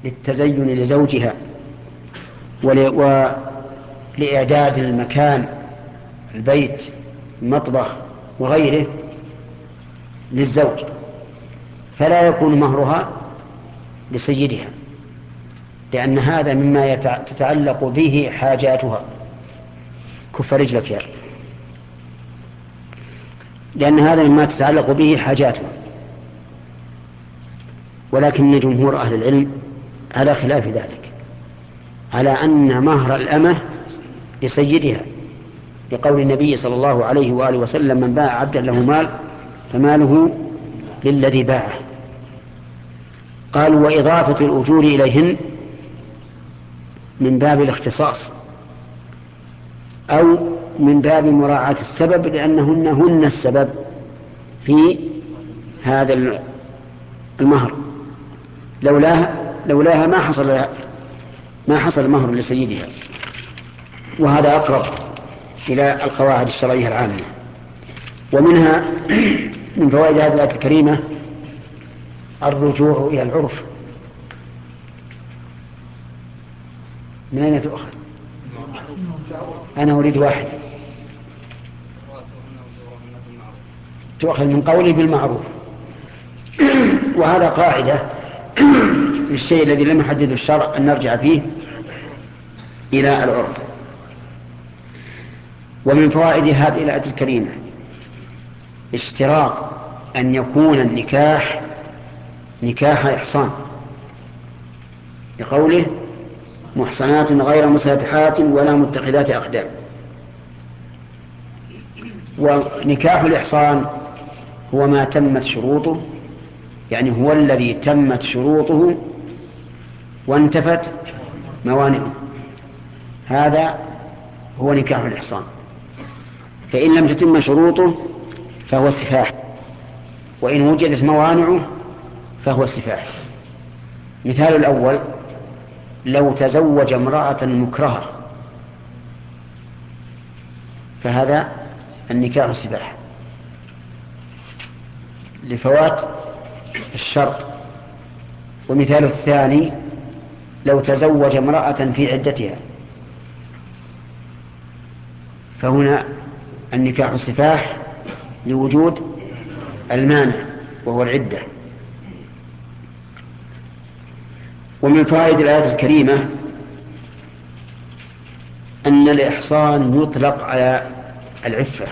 للتزين لزوجها ولإعداد المكان، البيت، المطبخ وغيره للزوج، فلا يكون مهرها لسيدها، لأن هذا مما تتعلق به حاجاتها. كف رجلك يا رب. لأن هذا مما تتعلق به حاجاتها. ولكن جمهور أهل العلم على خلاف ذلك، على أن مهر الأمة لسيدها، لقول النبي صلى الله عليه وآله وسلم: من باع عبدا له مال فماله للذي باعه. قالوا: وإضافة الأجور إليهن من باب الاختصاص أو من باب مراعاة السبب، لأنهن السبب في هذا المهر. لولاها ما حصل مهر لسيدها. وهذا أقرب إلى القواعد الشرعية العامة. ومنها من فوائد هذه الآية الكريمة الرجوع إلى العرف. من أين تؤخذ؟ أنا أريد واحدة. تؤخذ من قولي بالمعروف. وهذا قاعدة للشيء الذي لم يحدده الشرع أن نرجع فيه إلى العرف. ومن فوائد هذه الآية الكريمة اشتراط أن يكون النكاح نكاح إحصان، لقوله: محصنات غير مسافحات ولا متخذات أخدان. ونكاح الإحصان هو ما تمت شروطه، يعني هو الذي تمت شروطه وانتفت موانعه، هذا هو نكاح الإحصان. فإن لم تتم شروطه فهو سفاح، وإن وجدت موانعه فهو سفاح. مثال الأول: لو تزوج امرأة مكرهة فهذا النكاح سفاح لفوات الشرط. ومثال الثاني: لو تزوج امرأة في عدتها فهنا النكاح سفاح لوجود المانع وهو العدة. ومن فوائد الآية الكريمة أن الإحصان يطلق على العفة.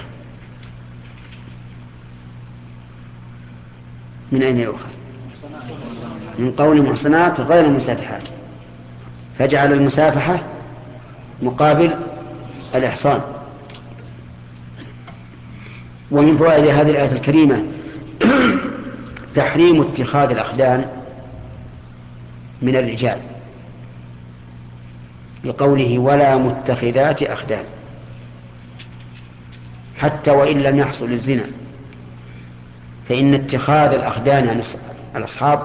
من أين يؤخذ؟ من قول محصنات غير مسافحات، فجعل المسافحة مقابل الإحصان. ومن فوائد هذه الآية الكريمة تحريم اتخاذ الأخدان من الرجال، بقوله: ولا متخذات أخدان، حتى وإن لم يحصل الزنا، فإن اتخاذ الأخدان عن الأصحاب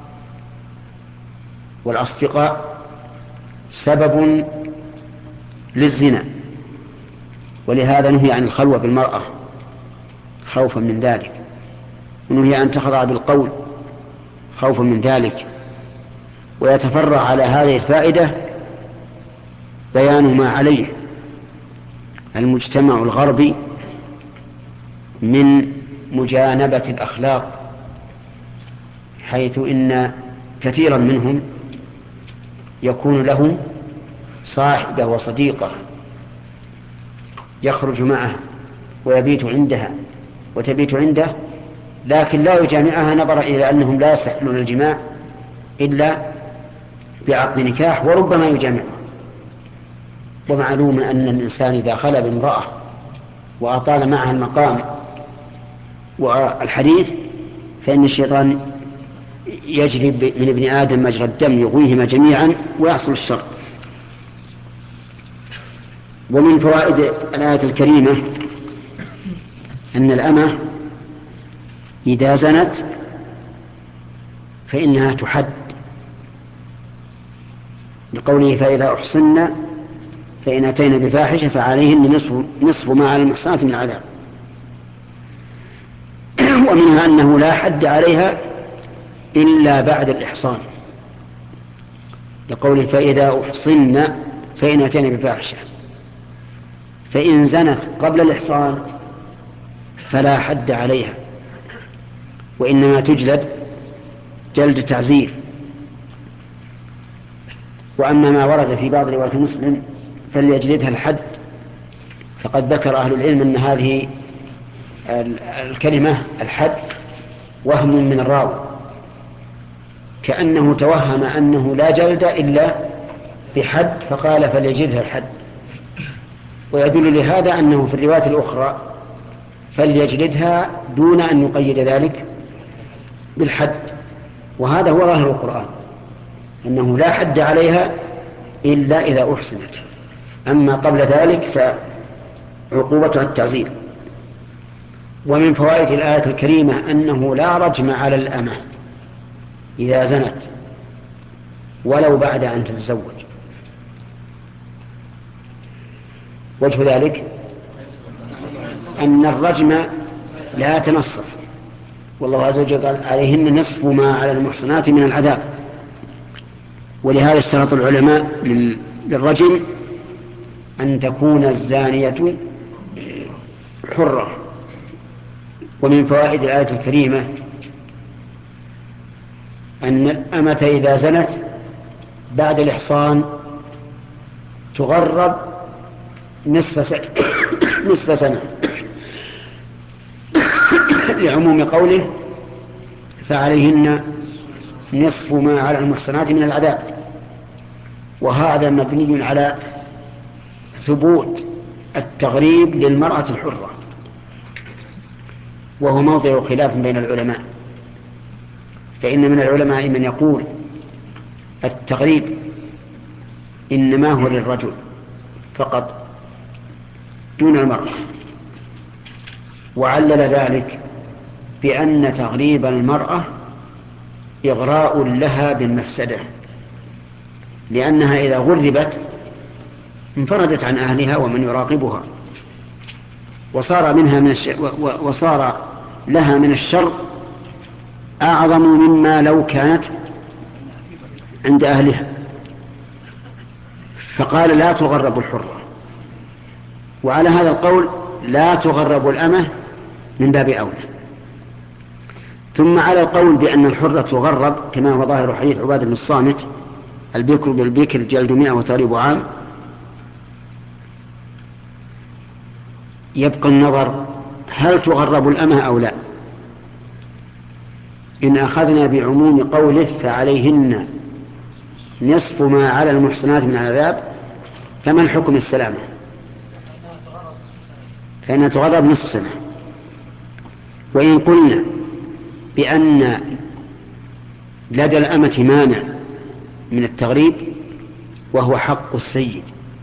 والأصدقاء سبب للزنا، ولهذا نهي عن الخلوة بالمرأة خوفا من ذلك، ونهي أن تخضع بالقول خوفا من ذلك. ويتفرع على هذه الفائدة بيان ما عليه المجتمع الغربي من مجانبة الأخلاق، حيث إن كثيرا منهم يكون له صاحبة وصديقة يخرج معها ويبيت عندها وتبيت عنده، لكن لا يجامعها نظرا إلى أنهم لا يستحلون الجماع إلا بعقد نكاح، وربما يجامعها. ومعلوم أن الإنسان إذا خلى بامرأة وأطال معها المقام والحديث فإن الشيطان يجري من ابن آدم مجرى الدم يغويهما جميعا ويحصل الشر. ومن فوائد الآية الكريمة أن الأمة إذا زنت فإنها تحد، لقوله: فإذا أحصن فإن أتينا بفاحشة فعليهن نصف ما على المحصنات من العذاب. ومنها أنه لا حد عليها إلا بعد الإحصان، لقوله فإذا أحصن فإن أتينا بفاحشة. فإن زنت قبل الإحصان فلا حد عليها، وإنما تجلد جلد تعزير. وأما ما ورد في بعض روايات مسلم فليجلدها الحد، فقد ذكر أهل العلم أن هذه الكلمة الحد وهم من الراوي، كأنه توهم أنه لا جلد إلا بحد فقال فليجلدها الحد. ويدل لهذا أنه في الرواية الأخرى فليجلدها دون أن يقيد ذلك بالحد، وهذا هو ظاهر القرآن، أنه لا حد عليها إلا إذا أحسنت، أما قبل ذلك فعقوبتها التعزير. ومن فوائد الآية الكريمة أنه لا رجم على الأمة إذا زنت ولو بعد أن تتزوج. وجه ذلك أن الرجم لا تنصف، والله عز وجل قال عليهن نصف ما على المحصنات من العذاب. ولهذا اشترط العلماء للرجم أن تكون الزانية حرة. ومن فوائد الآية الكريمة أن الأمة إذا زنت بعد الإحصان تغرب نصف سنة لعموم قوله فعليهن نصف ما على المحصنات من العذاب. وهذا مبني على ثبوت التغريب للمرأة الحرة، وهو موضع خلاف بين العلماء، فإن من العلماء من يقول التغريب إنما هو للرجل فقط دون المرأة، وعلل ذلك بأن تغريب المرأة إغراء لها بالمفسدة، لأنها إذا غربت انفردت عن أهلها ومن يراقبها، وصار لها من الشر أعظم مما لو كانت عند أهلها. فقال لا تغرب الحرة، وعلى هذا القول لا تغرب الأمة من باب أولى. ثم على القول بأن الحرة تغرب كما هو ظاهر حديث عبادة بن الصامت البكر بالبكر جلد 100 وتغريب عام، يبقى النظر هل تغرب الأمة أو لا. إن أخذنا بعموم قوله فعليهن نصف ما على المحصنات من العذاب فما الحكم السلامة؟ فإنها تغرب نصف سنة. وإن قلنا بأن لدى الأمة مانع من التغريب وهو حق السيد،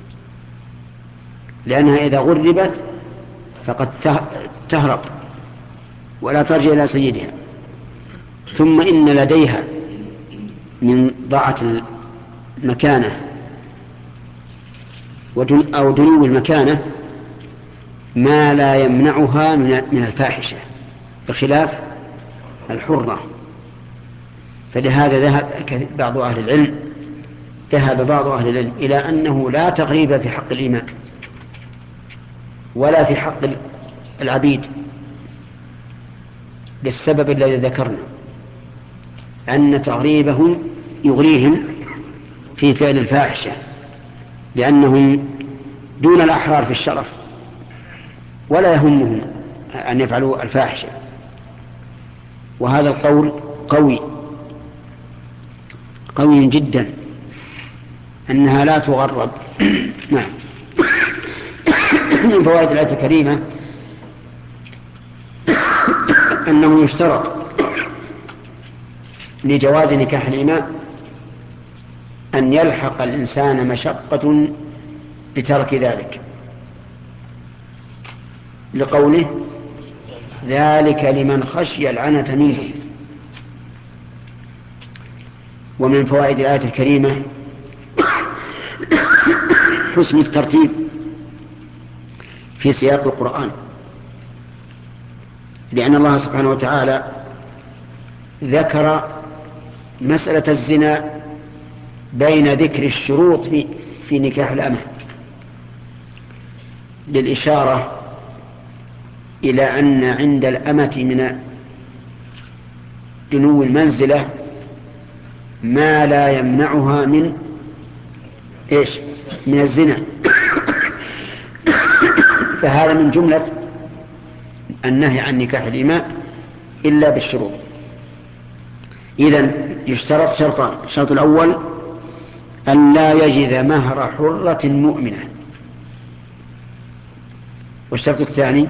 لأنها إذا غربت فقد تهرب ولا ترجع إلى سيدها. ثم إن لديها من ضاعة المكانة أو دنو المكانة ما لا يمنعها من الفاحشة بخلاف الحرة. فلهذا ذهب بعض أهل العلم إلى أنه لا تغريب في حق الإماء ولا في حق العبيد، للسبب الذي ذكرنا أن تغريبهم يغريهم في فعل الفاحشة، لأنهم دون الأحرار في الشرف ولا يهمهم أن يفعلوا الفاحشة. وهذا القول قوي جدا أنها لا تغرب. نعم. من فوائد الآية الكريمة أنه يشترط لجواز نكاح الإماء أن يلحق الإنسان مشقة بترك ذلك، لقوله ذلك لمن خشي العنة منكم. ومن فوائد الآية الكريمة حسن الترتيب في سياق القرآن، لأن الله سبحانه وتعالى ذكر مسألة الزنا بين ذكر الشروط في نكاح الأمة للإشارة إلى أن عند الأمة من دنو المنزلة ما لا يمنعها من إيش؟ من الزنا. فهذا من جملة النهي عن نكاح الإماء إلا بالشروط. إذن يشترط شرطان: الشرط الأول أن لا يجد مهر حرة مؤمنة، والشرط الثاني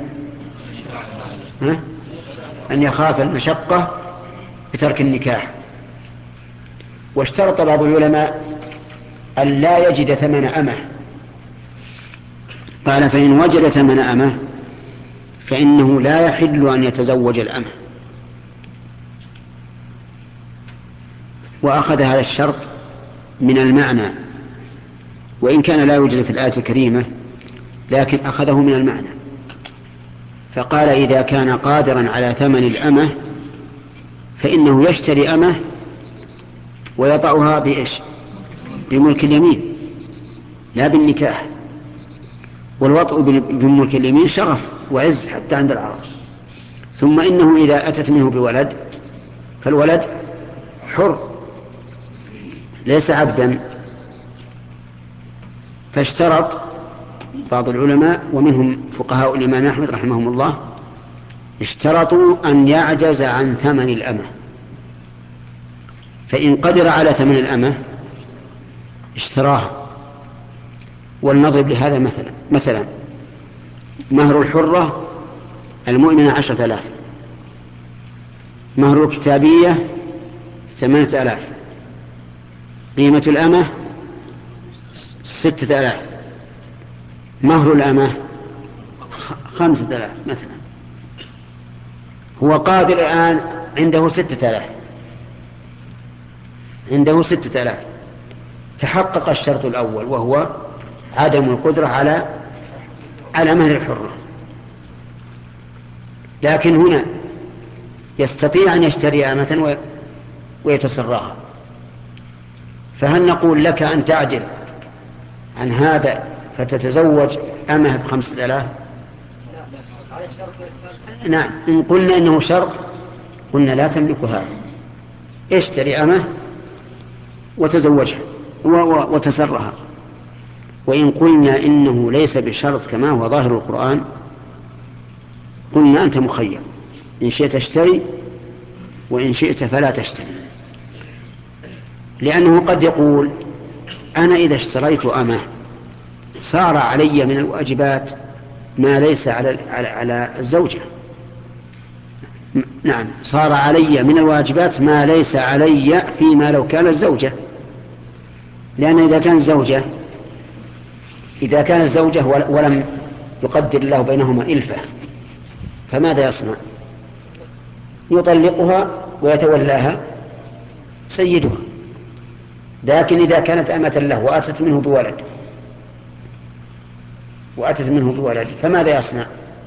أن يخاف المشقة بترك النكاح. واشترط بعض العلماء أن لا يجد ثمن أمه، قال: فإن وجد ثمن أمه فإنه لا يحل أن يتزوج الأمه. وأخذ هذا الشرط من المعنى، وإن كان لا يوجد في الآية الكريمة، لكن أخذه من المعنى، فقال: إذا كان قادرا على ثمن الأمة فإنه يشتري أمه ويضعها بإيش؟ بملك اليمين لا بالنكاح. والوطء بملك اليمين شرف وعز حتى عند العرب. ثم إنه إذا أتت منه بولد فالولد حر ليس عبدا. فاشترط بعض العلماء ومنهم فقهاء الإمام أحمد رحمهم الله، اشترطوا أن يعجز عن ثمن الأمة، فإن قدر على ثمن الأمة اشتراها. ولنضرب لهذا مثلا مهر الحرة المؤمنة 10,000، مهر الكتابية 8,000، قيمة الأمة 6,000، مهر الأمة 5,000 مثلا. هو قادر الآن عنده 6,000، عنده 6,000. تحقق الشرط الأول وهو عدم القدرة على مهر الحرة، لكن هنا يستطيع أن يشتري أمة ويتسراها. فهل نقول لك أن تعجل عن هذا فتتزوج أمه ب5,000؟ نعم. إن قلنا إنه شرط قلنا لا تملك هذا، اشتري أمه وتزوجها وتسرها. وإن قلنا إنه ليس بشرط كما هو ظاهر القرآن قلنا أنت مخير، إن شئت اشتري وإن شئت فلا تشتري. لأنه قد يقول: أنا إذا اشتريت أمه صار علي من الواجبات ما ليس على الزوجة. نعم، صار علي من الواجبات ما ليس علي فيما لو كان الزوجة. لأن إذا كان الزوجة ولم يقدر الله بينهما إلفة فماذا يصنع؟ يطلقها ويتولاها سيدها. لكن إذا كانت أمة له وأتت منه بولد فماذا يصنع؟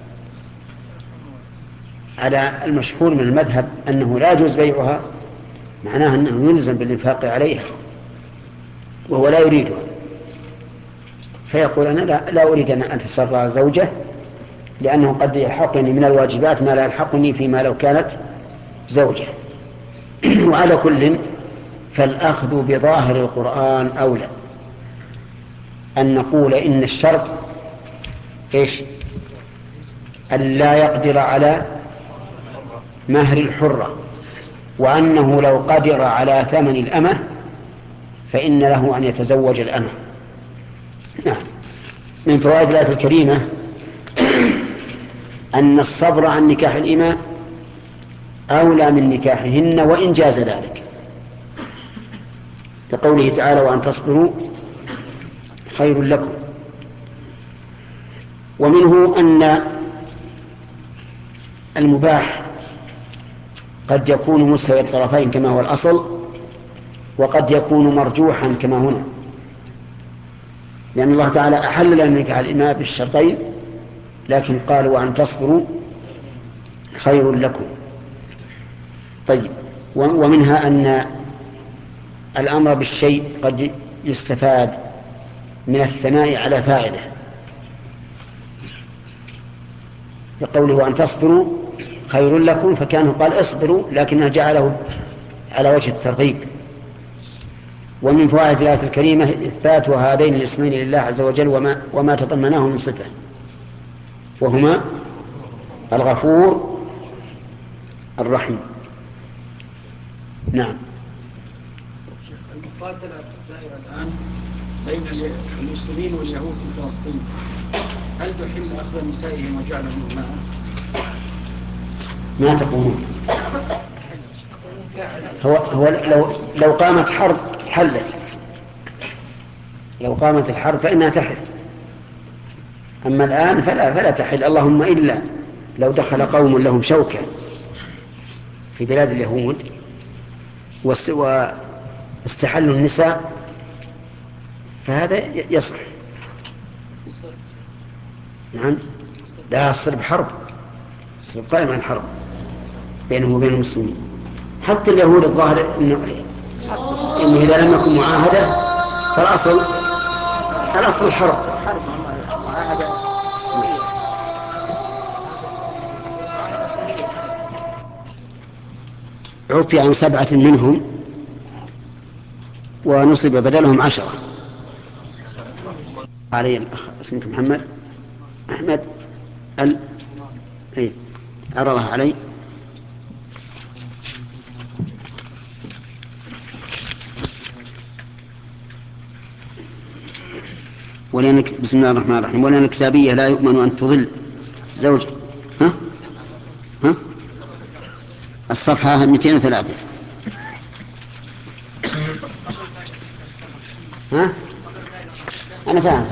على المشهور من المذهب أنه لا يجوز بيعها، معناه أنه يلزم بالإنفاق عليها وهو لا يريدها، فيقول: أنا لا أريد أن أتسرى زوجة، لأنه قد يلحقني من الواجبات ما لا يلحقني فيما لو كانت زوجة. وعلى كل فالأخذ بظاهر القرآن أولى. أن نقول إن الشرط إيش؟ أن لا يقدر على مهر الحرة، وأنه لو قدر على ثمن الأمة فإن له أن يتزوج الأمة. نعم. من فوائد الآية الكريمة أن الصبر عن نكاح الإماء أولى من نكاحهن وإن جاز ذلك، لقوله تعالى: وأن تصبروا خير لكم. ومنه أن المباح قد يكون مستوي الطرفين كما هو الأصل، وقد يكون مرجوحا كما هنا، لأن الله تعالى أحل لنا نكاح الإماء بالشرطين، لكن قال: وأن تصبروا خير لكم. طيب. ومنها أن الأمر بالشيء قد يستفاد من الثناء على فاعله، بقوله أن تصبروا خير لكم، فكانه قال اصبروا لكنه جعله على وجه الترغيب. ومن فوائد الآية الكريمة إثبات هذين الاسمين لله عز وجل وما تضمناه من صفة، وهما الغفور الرحيم. نعم. المقاتلة الدائرة الآن بين المسلمين واليهود في فلسطين، هل تحل أخذ نسائهم وجعلهم معه؟ ما تقولون؟ هو لو قامت حرب حلت، لو قامت الحرب فإنها تحل، أما الآن فلا تحل، اللهم إلا لو دخل قوم لهم شوكة في بلاد اليهود واستحلوا النساء فهذا يصح. نعم. لا، الصلب حرب، الصلب قائم عن حرب بينهم وبين المسلمين. حتى اليهود الظاهر إنه إذا لم يكن معاهدة فالأصل الحرب. عفي عن 7 منهم ونصب بدلهم 10. علي الأخ اسمك محمد أحمد إيه عرضها علي. بسم الله الرحمن الرحيم. ولأن الكتابية لا يؤمن أن تضل زوج. ها الصفحة 203. أنا فاهم.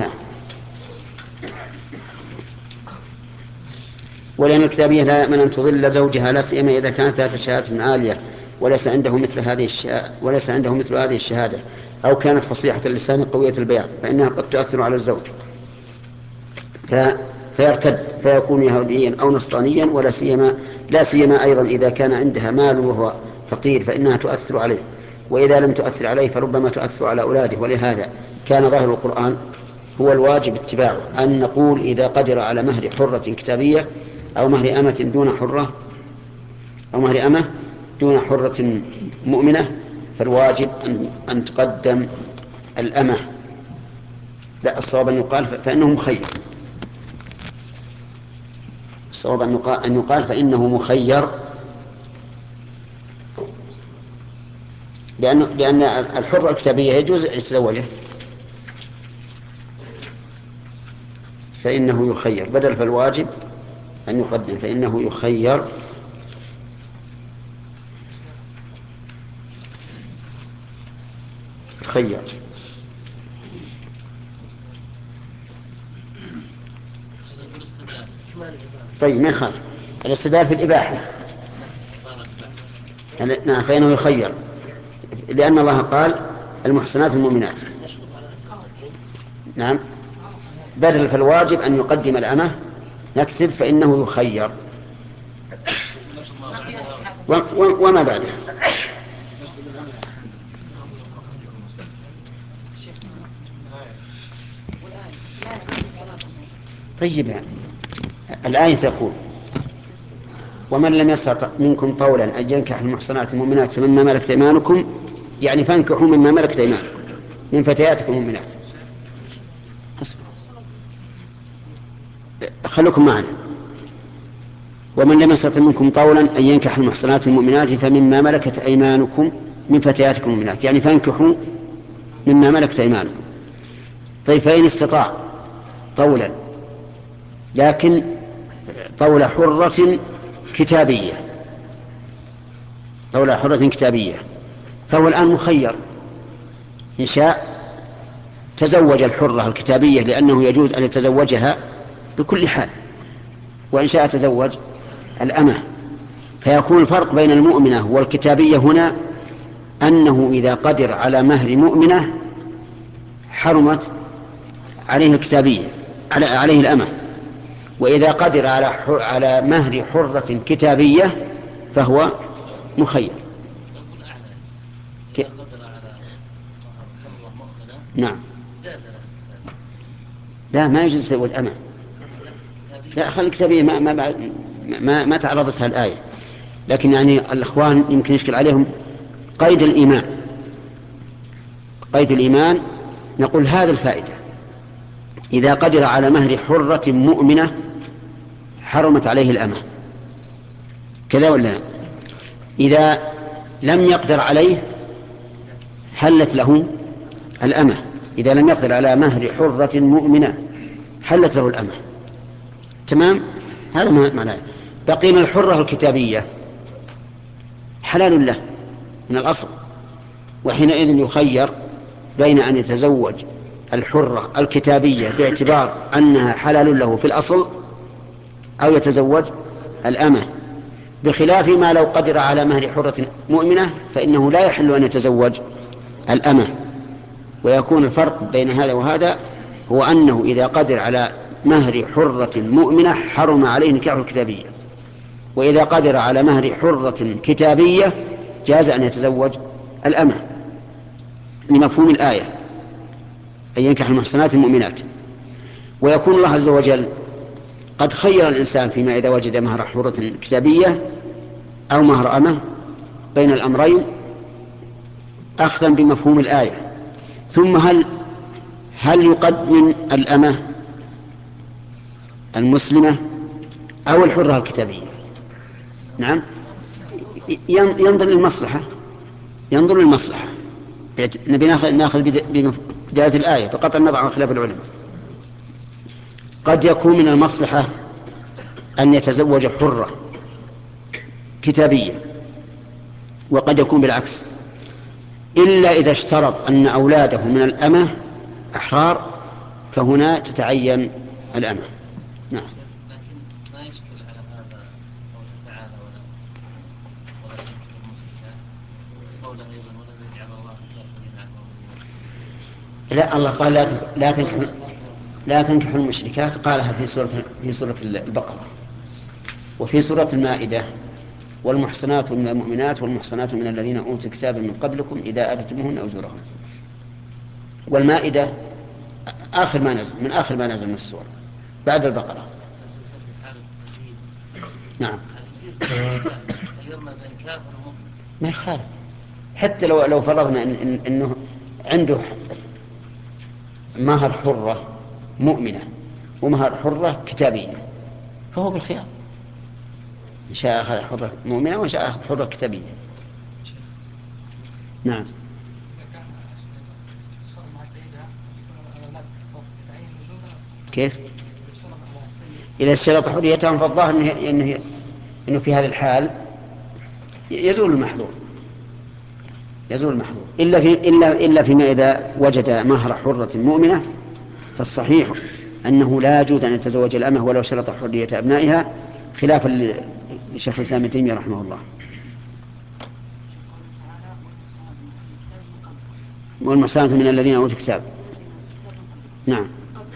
ولأن الكتابية لا يؤمن أن تضل زوجها، لا سيما إذا كانت ذات شهادة عالية وليس عنده مثل هذه الشهادة، أو كانت فصيحة اللسان قوية البيان، فإنها قد تؤثر على الزوج فيرتد فيكون يهوديا أو نصرانيا، لا سيما أيضا إذا كان عندها مال وهو فقير فإنها تؤثر عليه، وإذا لم تؤثر عليه فربما تؤثر على أولاده. ولهذا كان ظاهر القرآن هو الواجب اتباعه، أن نقول إذا قدر على مهر حرة كتابية أو مهر أمة دون حرة مؤمنة، فالواجب أن تقدم الأمة. لا، الصواب أن يقال فإنه مخير. الصواب أن يقال فإنه مخير، لأن الحرة الكتابية يجوز يتزوجه، فإنه يخير بدل فالواجب أن يقدم، فإنه يخير. طيب ما يخالف الاستدلال في الإباحة. نعم، فإنه يخير، لأن الله قال المحصنات المؤمنات. نعم، بدل فالواجب أن يقدم الأمة نكتب فإنه يخير وما بعده. طيب يعني الآية تقول ومن لم يستطع منكم طولا أن ينكح المحصنات المؤمنات فمما ملكت أيمانكم، يعني فانكحوا مما ملكت أيمانكم من فتياتكم المؤمنات. خلوكم معنا. ومن لم يستطع منكم طولا أن ينكح المحصنات المؤمنات فمما ملكت أيمانكم من فتياتكم المؤمنات، يعني فانكحوا مما ملكت أيمانكم. طيب فإن استطاع طولا، لكن طول حرة كتابية، فهو الآن مخير، إن شاء تزوج الحرة الكتابية لأنه يجوز أن يتزوجها بكل حال، وإن شاء تزوج الأمة. فيكون الفرق بين المؤمنة والكتابية هنا أنه إذا قدر على مهر مؤمنة حرمت عليه الكتابية، عليه الأمة، وإذا قدر على مهر حرة كتابية فهو مخير. نعم. لا ما يجوز تزوج أمة. لا خلي الكتابية ما تعرضتها الآية، لكن يعني الإخوان يمكن يشكل عليهم قيد الإيمان. قيد الإيمان نقول هذا الفائدة: إذا قدر على مهر حرة مؤمنة حرمت عليه الأمة، كذا ولا لا؟ إذا لم يقدر عليه حلت له الأمة. إذا لم يقدر على مهر حرة مؤمنة حلت له الأمة. تمام؟ هذا معناه. بقينا الحرة الكتابية حلال له من الأصل، وحينئذ يخير بين أن يتزوج الحرة الكتابية باعتبار أنها حلال له في الأصل، أو يتزوج الأمة، بخلاف ما لو قدر على مهر حرة مؤمنة فإنه لا يحل أن يتزوج الأمة. ويكون الفرق بين هذا وهذا هو أنه إذا قدر على مهر حرة مؤمنة حرم عليه نكاح الكتابية، وإذا قدر على مهر حرة كتابية جاز أن يتزوج الأمة، لمفهوم الآية أن ينكح المحصنات المؤمنات. ويكون الله عز وجل قد خير الإنسان فيما إذا وجد مهر حرة كتابية أو مهر أمة بين الأمرين أخذا بمفهوم الآية. ثم هل يقدم الأمة المسلمة أو الحرة الكتابية؟ نعم، ينظر للمصلحة. ينظر للمصلحة. نبي ناخذ بداية الآية بقطع النظر عن خلاف العلماء. قد يكون من المصلحة أن يتزوج حرة كتابية، وقد يكون بالعكس، إلا إذا اشترط أن أولاده من الأمة أحرار، فهنا تتعين الأمة. نعم. لكن ما يشكل على هذا قوله تعالى ولا تنكحوا المشركات، قوله أيضا ولن يجعل الله الكافرين على المؤمنين. لا، الله قال لا تنكحوا المشركات، قالها في سورة البقرة، وفي سورة المائدة: والمحصنات من المؤمنات والمحصنات من الذين أوتوا الكتاب من قبلكم إذا آتيتموهن أجورهن. والمائدة من آخر ما نزل من السورة بعد البقرة. نعم. ما يخالف، حتى لو فرضنا إنه عنده مهر حرة مؤمنة ومهر حرة كتابية فهو بالخيار، إن شاء أخذ حرة مؤمنة وإن شاء أخذ حرة كتابية. نعم. كيف؟ إذا اشترط حريتهم فالظاهر إنه في هذا الحال يزول المحظور إلا فيما إذا وجد مهر حرة مؤمنة، فالصحيح أنه لا يجوز أن يتزوج الأمة ولو شرط حرية أبنائها، خلافا لشيخ الإسلام ابن تيمية رحمه الله. والمحصنات من الذين أوتوا الكتاب. نعم،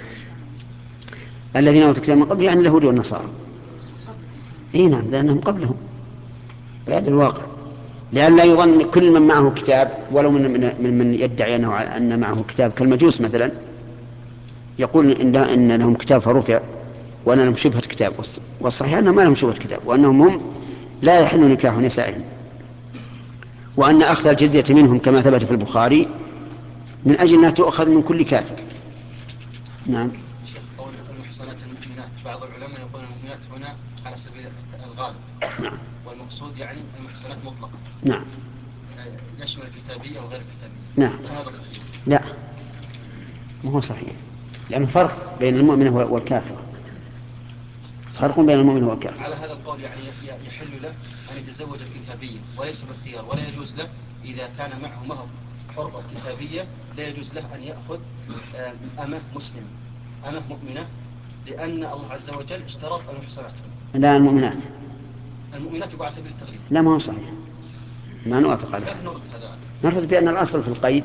الذين أوتوا الكتاب من قبل يعني اليهود والنصارى. نعم، لأنهم قبلهم بعد الواقع، لأن لا يظن كل من معه كتاب ولو من يدعي أن معه كتاب كالمجوس مثلا يقول إن لهم كتاب فرفع وأن لهم شبهة كتاب، والصحيح أنهم ما لهم شبهة كتاب، وأنهم هم لا يحل نكاح نسائهم، وأن أخذ الجزية منهم كما ثبت في البخاري من أجل أنها تؤخذ من كل كافر. نعم. قول المحصنات المؤمنات، بعض العلماء يقول المؤمنات هنا على سبيل الغالب. نعم. والمقصود يعني المحصنات مطلقة. نعم. يشمل الكتابية وغير الكتابية. نعم. هذا صحيح؟ لا، ما هو صحيح، لأنه فرق بين المؤمن والكافر. فرق بين المؤمن والكافر. على هذا القول يعني يحل له أن يتزوج الكتابية وليس بالخيار، ولا يجوز له إذا كان معه مهر حرة كتابية لا يجوز له أن يأخذ أمة مسلمة، أمة مؤمنة، لأن الله عز وجل اشترط المحصنات. لا، المؤمنات يقول على سبيل التغليظ. لا، ما هو صحيح، ما نوافق عليه. نرد بأن الأصل في القيد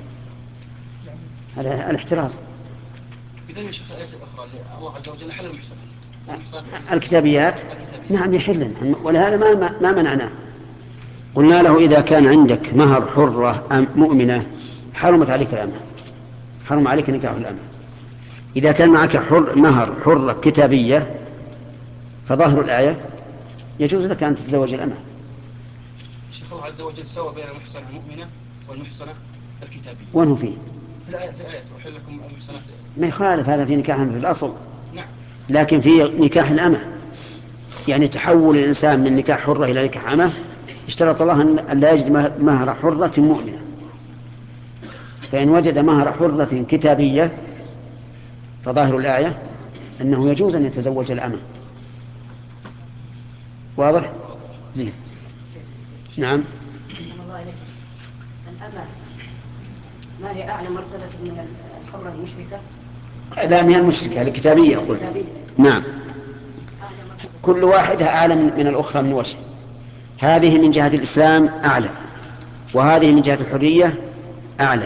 هذا الاحتراز. إذا يا شيخ الآية الأخرى الله عز وجل حل المحصنات الكتابيات. نعم يحلن، ولهذا ما منعناه. قلنا له إذا كان عندك مهر حرة مؤمنة حرمت عليك الأمة، حرم عليك نكاح الأمة. إذا كان معك مهر حرة كتابية فظاهر الآية يجوز لك أن تتزوج الأمة. الشيخ الله عز وجل سوى بين المحصنة المؤمنة والمحصنة الكتابية. وين فيه؟ في الآية أحل لكم المحصنات. ما يخالف هذا في نكاح في الأصل. نعم. لكن في نكاح الأمة يعني تحول الإنسان من نكاح حرة إلى نكاح أمة اشترط الله أن لا يجد مهر حرة مؤمنة، فإن وجد مهر حرة كتابية فظاهر الآية أنه يجوز أن يتزوج الأمة. واضح؟ زين. نعم. الأمة ما هي أعلى مرتبة من الحرة المشركة؟ لا، هي المشركة الكتابية أقول. نعم، كل واحدة أعلى من الأخرى من وجه. هذه من جهة الإسلام أعلى، وهذه من جهة الحرية أعلى.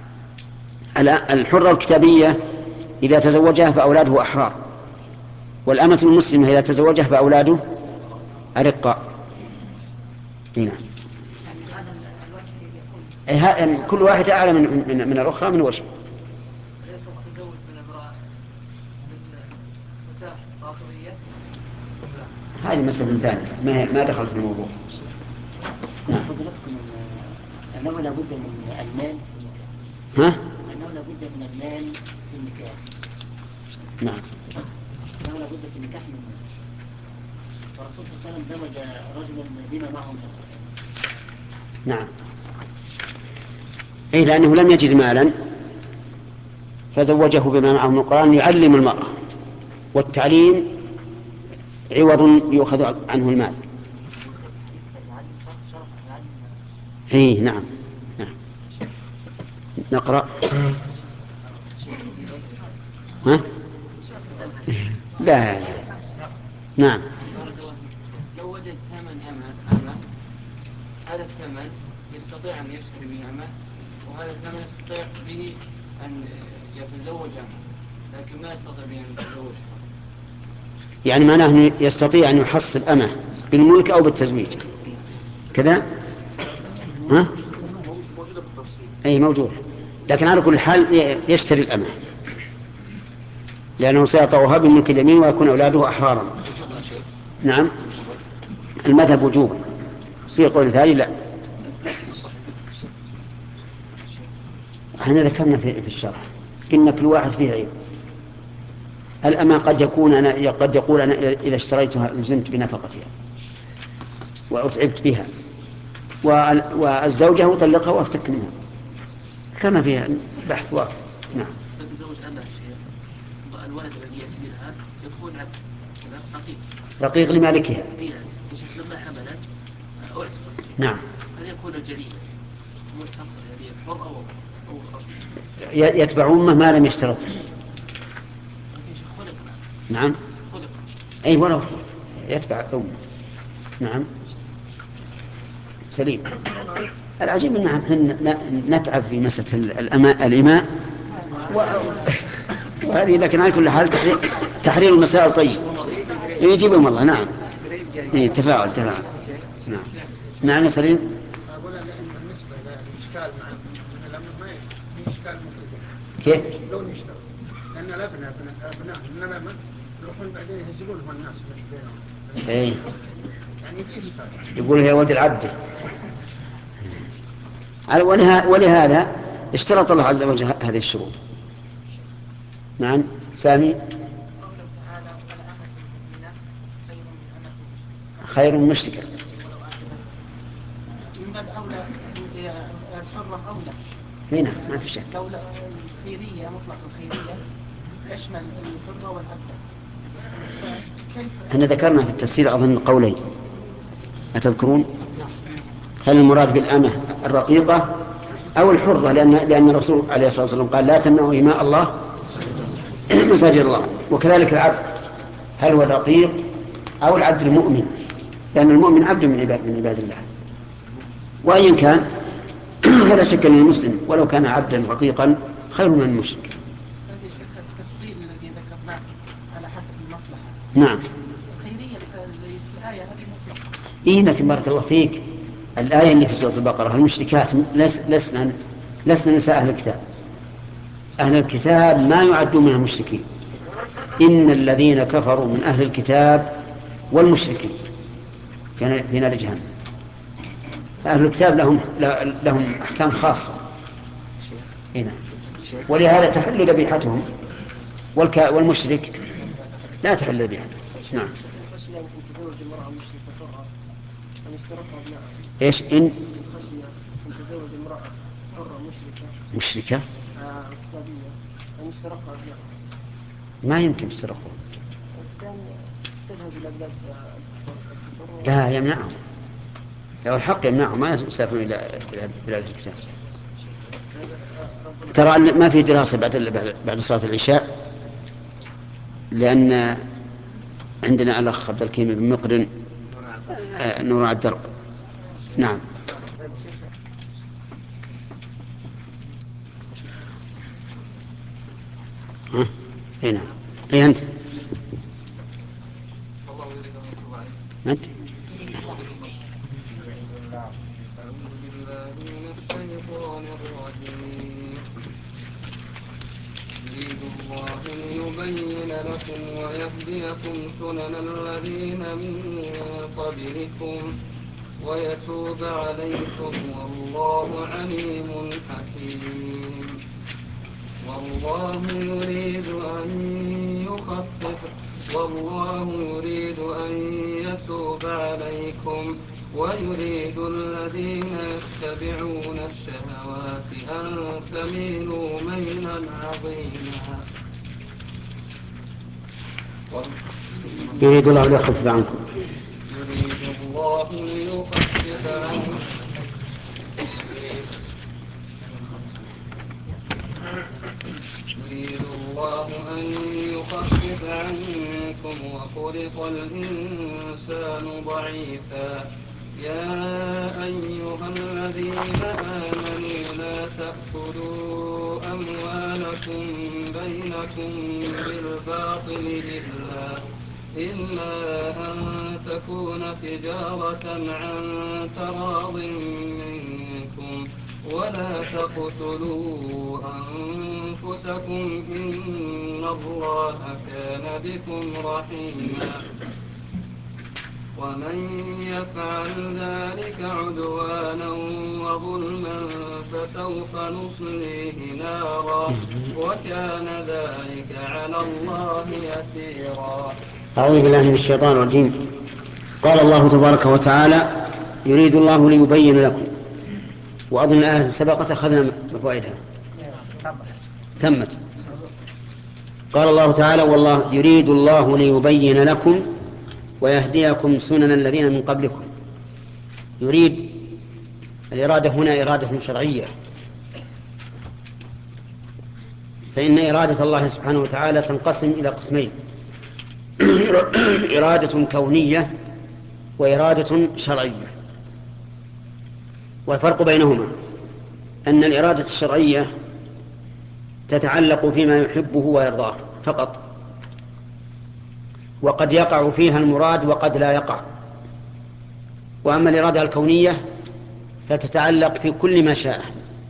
الحرة الكتابية إذا تزوجها فأولاده أحرار، والأمة المسلمة إذا تزوجها فأولاده أرقاء. هنا كل واحدة أعلى من الأخرى من وجه. التزوج من امرأة من فتاة باطنية هذه مسألة ثانية ما دخلت في الموضوع. نعم. أنه لا بد من المال في النكاح. ها؟ أنه لا بد من المال في النكاح. نعم. أنه لا بد في النكاح من المال. والرسول صلى الله عليه وسلم دمج رجلا بما معه من القرآن. نعم. إيه، لأنه لم يجد مالا فزوجه بما معه من القرآن يعلم المرأة، والتعليم عوض يؤخذ عنه المال. إيه نعم. نعم. نقرأ. ها؟ لا. نعم. لو وجد ثمن أمة هذا الثمن يستطيع أن يشتري به أمة، وهذا الثمن يستطيع به أن يتزوج أمة، لكن ما يستطيع به أن يتزوج. يعني معناه يستطيع أن يحصل أمة بالملك أو بالتزويج كذا. ها؟ أي موجود، لكن على كل حال يشتري الأمة لأنه سيطوها بملك اليمين ويكون أولاده أحرارا. نعم. المذهب وجوبا، في قول ثاني لا. احنا ذكرنا في الشرح إن كل واحد فيه عيب. الأمة قد يقول أنا إذا اشتريتها لزمت بنفقتها وأتعبت بها، والزوجة طلقها وافتك منها. ذكرنا فيها بحث واقع. نعم. تتزوج أمة الشيخ، الولد الذي يأتي منها يكون عبد رقيق. رقيق لمالكها. لما حملت أعتقد. نعم. هل يكون الجنين يعني حر أو يتبع أمه ما لم يشترط. نعم. أي ولو يتبع أمه. نعم. سليم. العجيب أن نتعب في مسألة الإماء وهذه، لكن على كل حال تحرير المسائل طيب يجيبهم الله. نعم. تفاعل. نعم. نعم يا سليم. أقول أن بالنسبة للإشكال من الأمر ما في إشكال مطلق. كيف؟ لون يشتغل لأن الأبناء من الأمر يروحون بعدين يهزلونهم الناس بينهم. إيه. يعني في إشكال. يقول هي ولد العبد. ولهذا اشترط الله عز وجل هذه الشروط. نعم. سامي. خير من مشركة. من باب أولى الحرة أولى. هنا ما في شك. دولة الخيرية مطلق الخيرية يشمل الحرة والعبد. احنا ذكرنا في التفسير أظن قولين أتذكرون؟ هل المراد بالأمة الرقيقة أو الحرة؟ لأن الرسول عليه الصلاة والسلام قال لا تمنعوا إماء الله مساجد الله. وكذلك العبد، هل هو الرقيق أو العبد المؤمن؟ لأن المؤمن عبد من عباد الله. وأيا كان فلا شك أن المسلم ولو كان عبدا رقيقا خير من المشرك. التفصيل الذي ذكرناه على حسب المصلحة. نعم. الخيرية زي الآية هذه مطلقة. إيه، لكن بارك الله فيك الآية اللي في سورة البقرة المشركات لسنا نساء أهل الكتاب. أهل الكتاب ما يعدون من المشركين. إن الذين كفروا من أهل الكتاب والمشركين في نار جهنم. أهل الكتاب لهم أحكام خاصة هنا، ولهذا تحل ذبيحتهم، والمشرك لا تحل ذبيحته. نعم. ايش ان خشية ان تزوج امرأة حرة مشركة كتابية ان يسترقها ابنائها؟ ما يمكن تسترقهم. كان تذهب الى بلاد لا يمنعهم، لو الحق يمنعهم ما يسافرون الى بلاد الكتاب. ترى ما في دراسة بعد صلاة العشاء، لأن عندنا الأخ عبد الكريم بن مقرن نور على الدرب. نعم. هنا أي أنت أنت يريد الله ليبين لكم ويهديكم سنن الذين من قبلكم ويتوب عليكم والله عليم حكيم. والله يريد أن يتوب عليكم ويريد الذين يتبعون الشهوات أن تميلوا ميلا عظيما. يريد الله ليخفف عنكم. يريد الله ليخفف عنكم. يريد الله أن يخفف عنكم وخلق الإنسان ضعيفا. يا أيها الذين آمنوا لا تأكلوا أموالكم بينكم بالباطل إلا أن تكون تجارة عن تراض منكم ولا تقتلوا أنفسكم إن الله كان بكم رحيما. ومن يفعل ذلك عدوانا وظلما فسوف نصليه نارا وكان ذلك على الله يسيرا. أعوذ بالله من الشيطان الرجيم. قال الله تبارك وتعالى: يريد الله ليبين لكم. وأظن الآية سبقت أخذنا فوائدها تمت. قال الله تعالى: والله يريد الله ليبين لكم ويهديكم سنن الذين من قبلكم. يريد، الإرادة هنا إرادة شرعية، فإن إرادة الله سبحانه وتعالى تنقسم إلى قسمين: إرادة كونية وإرادة شرعية. والفرق بينهما أن الإرادة الشرعية تتعلق فيما يحبه ويرضاه فقط، وقد يقع فيها المراد وقد لا يقع. وأما الإرادة الكونية فتتعلق في كل ما شاء،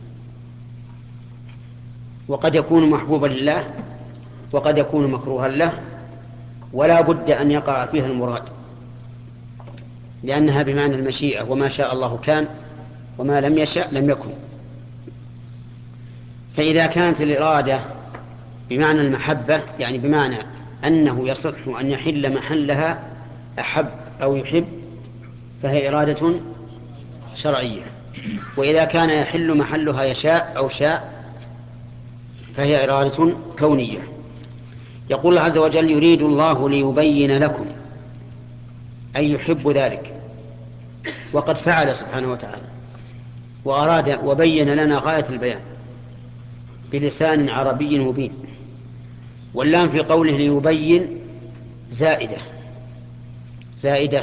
وقد يكون محبوبا لله وقد يكون مكروها له، ولا بد أن يقع فيها المراد، لأنها بمعنى المشيئة: وما شاء الله كان وما لم يشأ لم يكن. فإذا كانت الإرادة بمعنى المحبة، يعني بمعنى أنه يصح أن يحل محلها أحب أو يحب، فهي إرادة شرعية. وإذا كان يحل محلها يشاء أو شاء فهي إرادة كونية. يقول الله عز وجل: يريد الله ليبين لكم، أي يحب ذلك، وقد فعل سبحانه وتعالى وأراد وبين لنا غاية البيان بلسان عربي مبين. واللام في قوله ليبين زائدة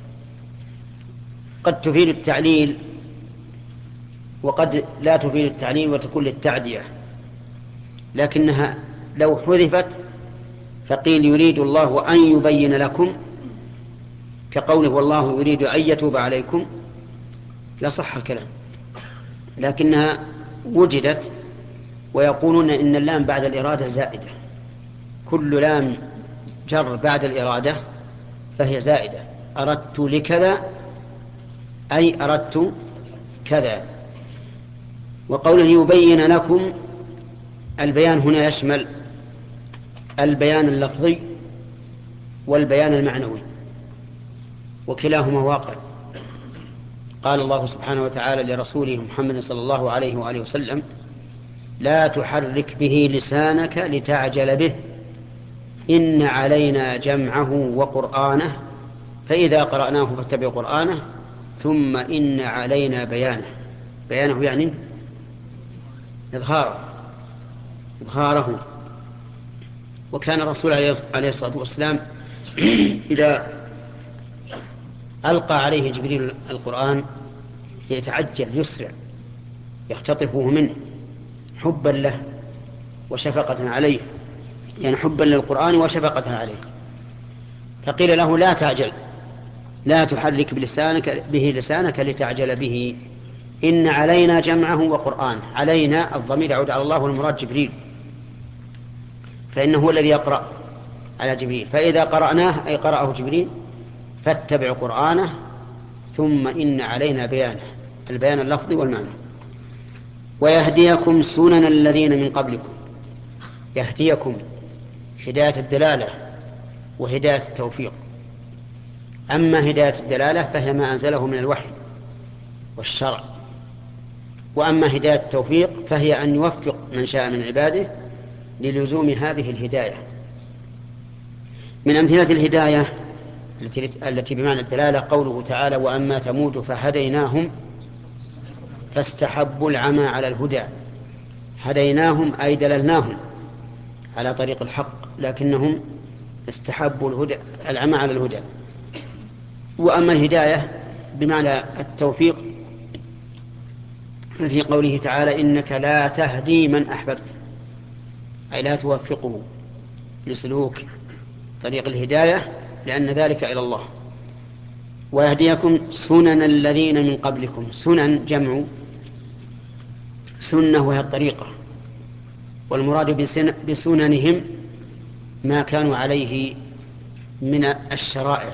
قد تفيد التعليل وقد لا تفيد التعليل وتكون للتعدية، لكنها لو حذفت فقيل يريد الله أن يبين لكم، كقوله والله يريد أن يتوب عليكم، لا صح الكلام، لكنها وجدت. ويقولون إن اللام بعد الإرادة زائدة، كل لام جر بعد الإرادة فهي زائدة. أردت لكذا أي أردت كذا. وقوله ليبين لكم، البيان هنا يشمل البيان اللفظي والبيان المعنوي، وكلاهما واقع. قال الله سبحانه وتعالى لرسوله محمد صلى الله عليه وآله وسلم: لا تحرك به لسانك لتعجل به، إن علينا جمعه وقرآنه، فإذا قرأناه فاتبع قرآنه، ثم إن علينا بيانه. بيانه يعني إظهاره. وكان الرسول عليه الصلاة والسلام إذا ألقى عليه جبريل القرآن يتعجل، يسرع، يختطفه منه حبا له وشفقة عليه، يعني حبا للقرآن وشفقة عليه. فقيل له: لا تعجل، لا تحرك به لسانك لتعجل به، إن علينا جمعه وقرآنه. علينا الضمير يعود على الله والمراد جبريل، فإنه هو الذي يقرأ على جبريل، فإذا قرأناه أي قرأه جبريل فاتبع قرآنه، ثم إن علينا بيانه، البيان اللفظي والمعنى. ويهديكم سنن الذين من قبلكم. يهديكم هداية الدلالة وهداية التوفيق. أما هداية الدلالة فهي ما أنزله من الوحي والشرع، وأما هداية التوفيق فهي أن يوفق من شاء من عباده للزوم هذه الهداية. من أمثلة الهداية التي بمعنى الدلالة قوله تعالى: وأما ثمود فهديناهم فاستحبوا العمى على الهدى. هديناهم أي دللناهم على طريق الحق، لكنهم استحبوا العمى على الهدى. وأما الهداية بمعنى التوفيق في قوله تعالى: إنك لا تهدي من أحببت، أي لا توفقه لسلوك طريق الهداية، لأن ذلك إلى الله. ويهديكم سنن الذين من قبلكم. سنن جمع سنة وهي الطريقة، والمراد بسننهم ما كانوا عليه من الشرائع،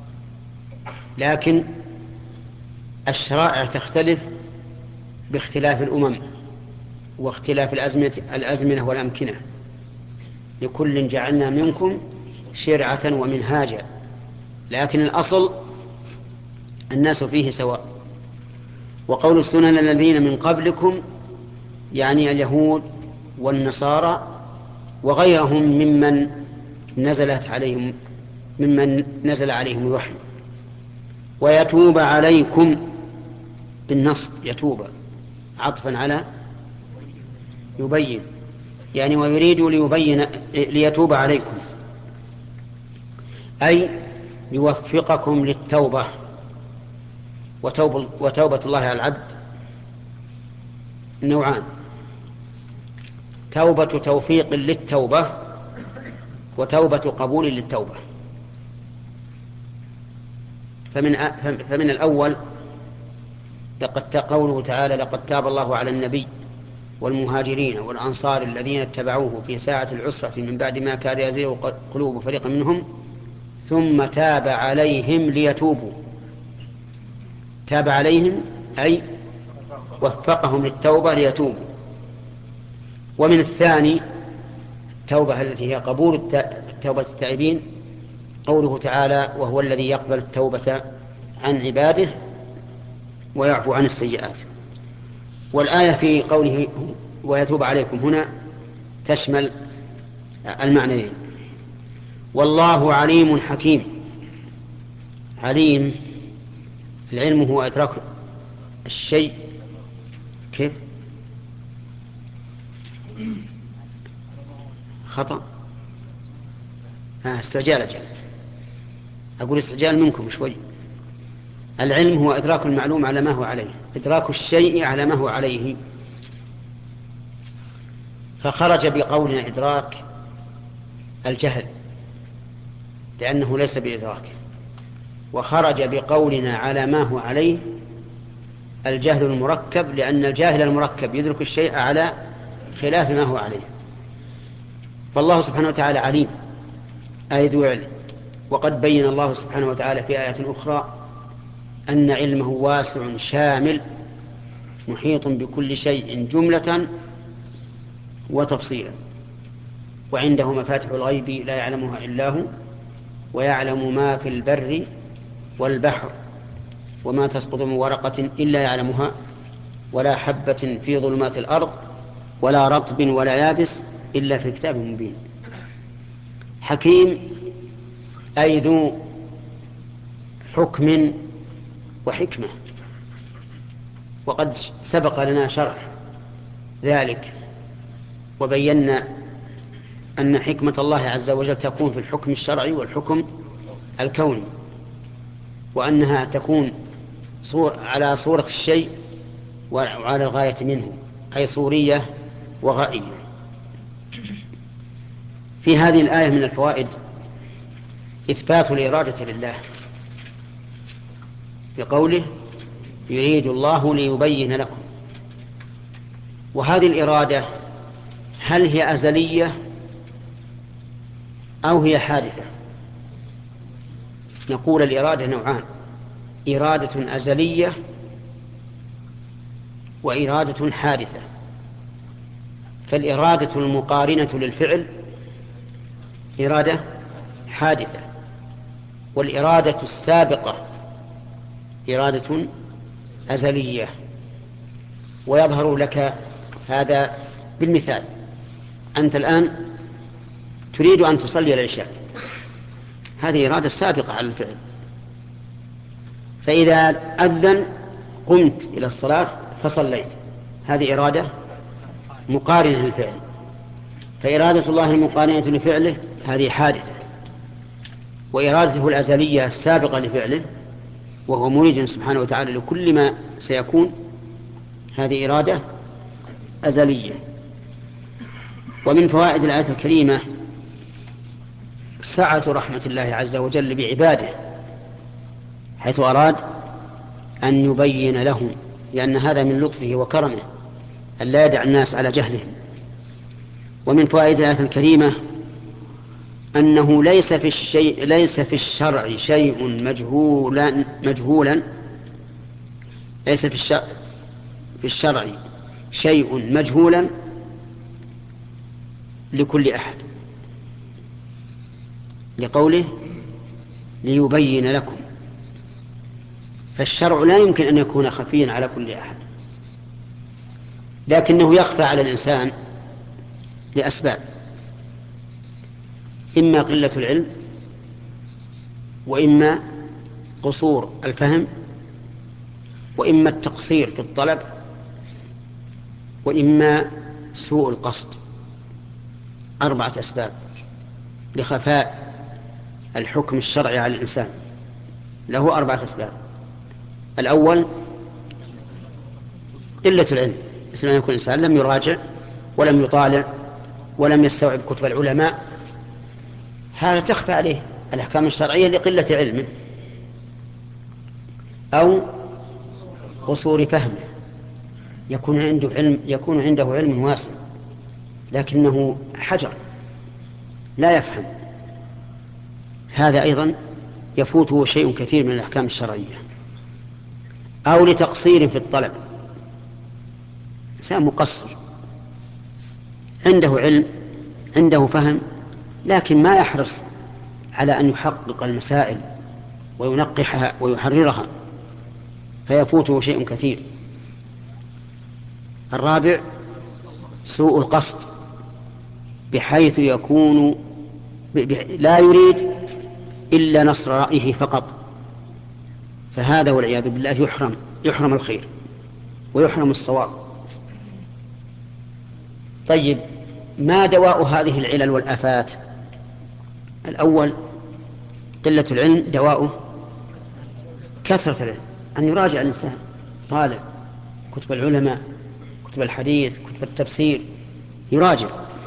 لكن الشرائع تختلف باختلاف الأمم واختلاف الأزمنة والأمكنة. لكل جعلنا منكم شرعة ومنهاجا، لكن الأصل الناس فيه سواء. وقول السنن الذين من قبلكم يعني اليهود والنصارى وغيرهم ممن نزل عليهم الوحي. ويتوب عليكم بالنصب، يتوب عطفا على يبين، يعني ويريد ليتوب عليكم، أي يوفقكم للتوبة. وتوبة الله على العبد نوعان: توبة توفيق للتوبة، وتوبة قبول للتوبة. فمن الأول قوله تعالى: لقد تاب الله على النبي والمهاجرين والأنصار الذين اتبعوه في ساعة العسرة من بعد ما كاد يزيغ قلوب فريق منهم ثم تاب عليهم ليتوبوا. تاب عليهم أي وفقهم للتوبة ليتوبوا. ومن الثاني التوبة التي هي قبول توبة التائبين، قوله تعالى: وهو الذي يقبل التوبة عن عباده ويعفو عن السيئات. والآية في قوله ويتوب عليكم هنا تشمل المعنيين. والله عليم حكيم. عليم العلم هو إدراك الشيء. كيف؟ خطأ. استعجال أجل، أقول استعجال منكم شوي. العلم هو إدراك المعلوم على ما هو عليه، إدراك الشيء على ما هو عليه. فخرج بقولنا إدراك الجهل لأنه ليس بإدراك، وخرج بقولنا على ما هو عليه الجهل المركب، لأن الجاهل المركب يدرك الشيء على خلاف ما هو عليه. فالله سبحانه وتعالى عليم أي ذو علم، وقد بين الله سبحانه وتعالى في آيات أخرى أن علمه واسع شامل محيط بكل شيء جملة وتفصيلا، وعنده مفاتح الغيب لا يعلمها إلا هو، ويعلم ما في البر والبحر، وما تسقط من ورقة إلا يعلمها، ولا حبة في ظلمات الأرض ولا رطب ولا يابس إلا في كتاب مبين. حكيم أي ذو حكم وحكمة، وقد سبق لنا شرح ذلك وبينا أن حكمة الله عز وجل تكون في الحكم الشرعي والحكم الكوني، وأنها تكون على صورة الشيء وعلى الغاية منه، أي صورية وغائية. في هذه الآية من الفوائد إثبات الإرادة لله بقوله يريد الله ليبين لكم. وهذه الإرادة هل هي أزلية أو هي حادثة؟ نقول الإرادة نوعان: إرادة أزلية وإرادة حادثة. فالإرادة المقارنة للفعل إرادة حادثة، والإرادة السابقة إرادة أزلية. ويظهر لك هذا بالمثال: أنت الآن تريد أن تصلي العشاء، هذه إرادة سابقة على الفعل، فإذا أذن قمت إلى الصلاة فصليت، هذه إرادة مقارنة للفعل. فإرادة الله المقارنة لفعله هذه حادثة، وإرادته الأزلية السابقة لفعله وهو مريد سبحانه وتعالى لكل ما سيكون هذه إرادة أزلية. ومن فوائد الآية الكريمة سعة رحمة الله عز وجل بعباده، حيث أراد أن يبين لهم، لأن هذا من لطفه وكرمه أن لا يدع الناس على جهلهم. ومن فوائد الآية الكريمة أنه ليس في الشرع شيء مجهولا ليس في الشرع شيء مجهولا لكل أحد، لقوله ليبين لكم. فالشرع لا يمكن أن يكون خفيا على كل أحد، لكنه يخفى على الإنسان لأسباب: إما قلة العلم، وإما قصور الفهم، وإما التقصير في الطلب، وإما سوء القصد. 4 أسباب لخفاء الحكم الشرعي على الإنسان، له 4 أسباب. الأول قلة العلم، مثل أن يكون الإنسان لم يراجع ولم يطالع ولم يستوعب كتب العلماء، هذا تخفى عليه الأحكام الشرعية لقلة علمه. أو قصور فهمه، يكون عنده علم واسع لكنه حجر لا يفهم، هذا أيضا يفوته شيء كثير من الأحكام الشرعية. أو لتقصير في الطلب، إنسان مقصر عنده علم عنده فهم لكن ما يحرص على أن يحقق المسائل وينقحها ويحررها، فيفوته شيء كثير. الرابع سوء القصد، بحيث يكون لا يريد إلا نصر رأيه فقط، فهذا والعياذ بالله يحرم الخير ويحرم الصواب. طيب، ما دواء هذه العلل والآفات؟ الأول قلة العلم، دواؤه كثرة العلم، أن يراجع الإنسان، طالع كتب العلماء، كتب الحديث، كتب التفسير، يراجع.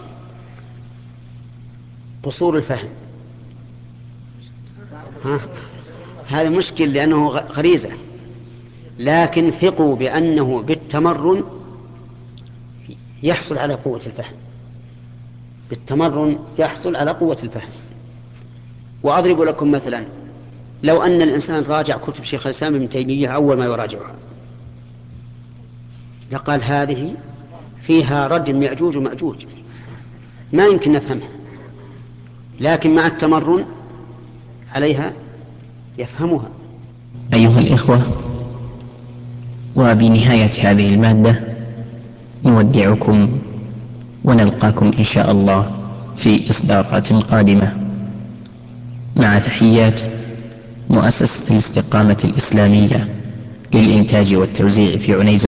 قصور الفهم، هذا مشكل لأنه غريزة، لكن ثقوا بأنه بالتمرن يحصل على قوة الفهم، بالتمرن يحصل على قوة الفهم. وأضرب لكم مثلا، لو أن الإنسان راجع كتب شيخ الإسلام ابن تيمية أول ما يراجعها لقال هذه فيها ردم يأجوج ومأجوج ما يمكن نفهمها، لكن مع التمرن عليها يفهمها. أيها الإخوة، وبنهاية هذه المادة نودعكم ونلقاكم إن شاء الله في إصدارات قادمة، مع تحيات مؤسسة الاستقامة الإسلامية للإنتاج والتوزيع في عنيزة.